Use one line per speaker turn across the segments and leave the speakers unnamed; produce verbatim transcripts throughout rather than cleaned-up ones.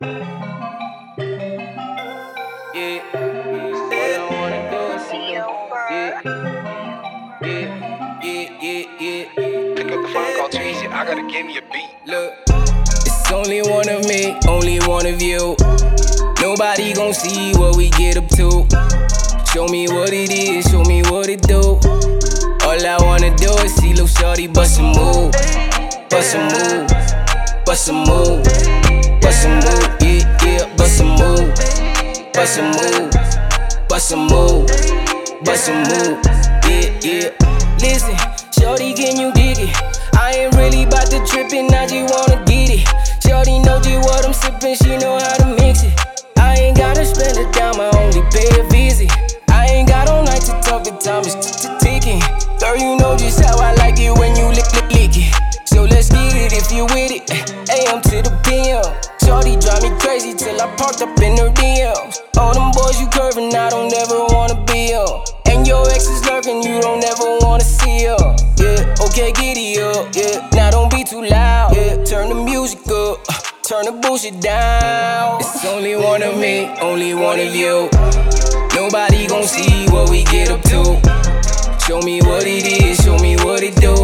Yeah, all I wanna do is see them. Yeah, yeah, yeah, yeah, yeah.
Pick up the phone, call too easy. I gotta give me a beat.
Look, it's only one of me, only one of you. Nobody gon' see what we get up to. Show me what it is, show me what it do. All I wanna do is see Lil Shorty bust a move, bust a move, bust a move, bust a move, yeah, yeah, bust a move, bust a move, bust a move, bust a move, yeah, yeah. Listen, Shorty, can you dig it? I ain't really bout to trippin', I just wanna get it. Shorty know just what I'm sippin', she know how to mix it. I ain't gotta spend a dime, I only pay a visit. I ain't got all night to talk, the time is ticking. Girl, you know just how I like it when you lick, lick, lick it. So let's get it if you with it. A M to the P M. Shorty drive me crazy till I parked up in her D Ms. All them boys you curvin', I don't ever wanna be up. And your ex is lurking, you don't ever wanna see her. Yeah, okay, giddy up, yeah. Now don't be too loud, yeah. Turn the music up, turn the bullshit down. It's only one of me, only one of you. Nobody gon' see what we get up to. Show me what it is, show me what it do.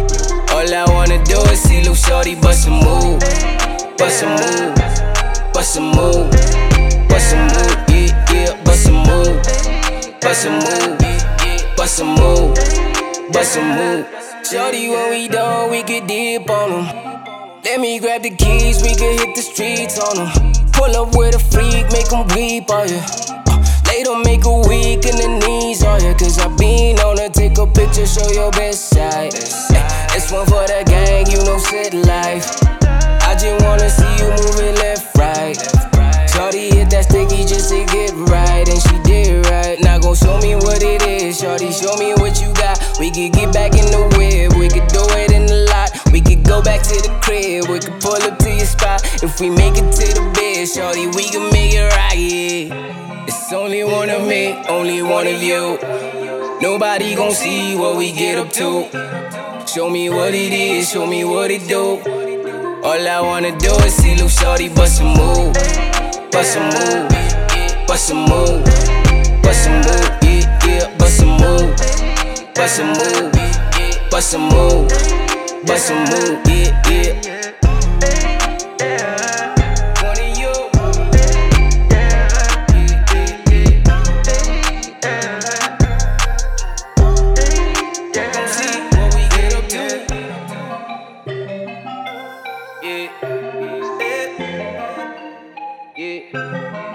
All I wanna do is see Lil Shorty bust a move, bust a move, bust a move, bust a move, yeah, yeah, bust a move, bust a move, bust a move, bust a move. Shorty, when we done, we get deep on them. Let me grab the keys, we can hit the streets on them. Pull up with a freak, make them weep, oh yeah. Later make a week in the knees, oh yeah. Cause I been on her, take a picture, show your best side. Ay, this one for the gang, you know set life. I just wanna see you moving left, right. Shorty hit that sticky just to get right, and she did right. Now gon' show me what it is, shorty, show me what you got. We could get back in the whip, we could do it in the lot. We could go back to the crib, we could pull up to your spot. If we make it to the bed, shorty, we can make it right, yeah. It's only one of me, only one of you. Nobody gon' see what we get up to. Show me what it is, show me what it do. All I wanna do is see Lil Shorty bust a move, bust a move, bust a move, bust a move, yeah, yeah, bust a move, bust a move, bust a move, bust a move, yeah, yeah. Yeah.